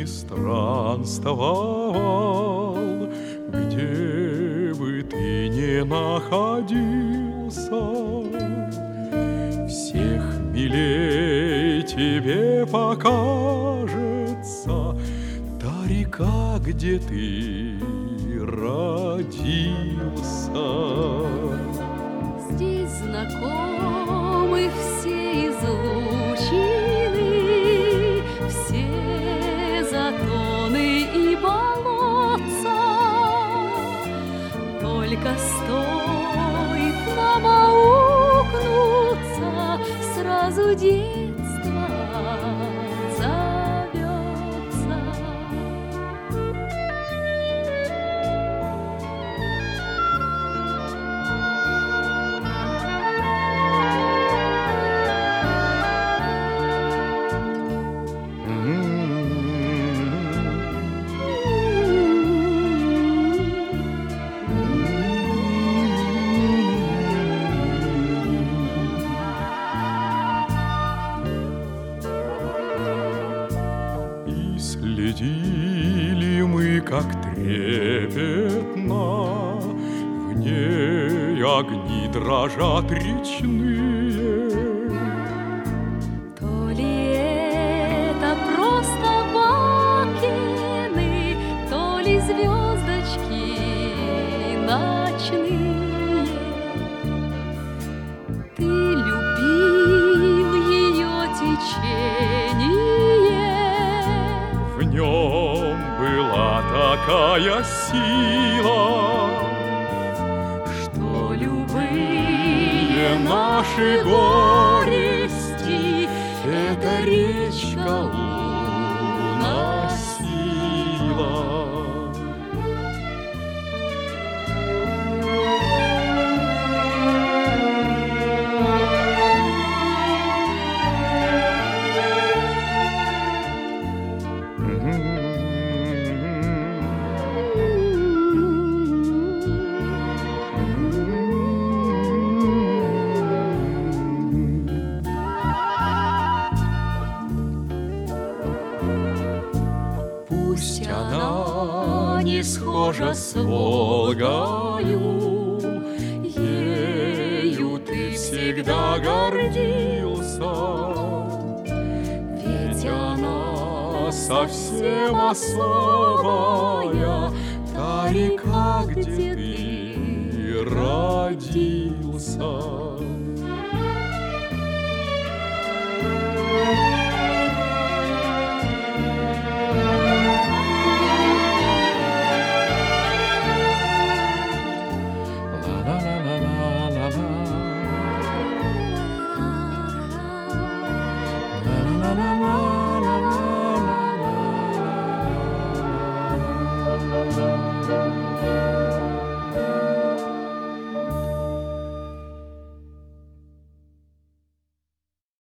ни странствовал, где бы ты ни находился, всех милей тебе покажется та река, где ты родился. Здесь знакомы все излучины, все затоны и болотца. Только стоит нам аукнуться, сразу детство зовется. Следили мы, как трепетно в ней огни дрожат речные. То ли это просто бакины, то ли звездочки ночные. Ты любил ее течение, В нем была такая сила, что любые наши горести эта речка уносила. Пусть она не схожа с Волгою, ею ты всегда гордился, ведь она совсем особая, та река, где ты родился.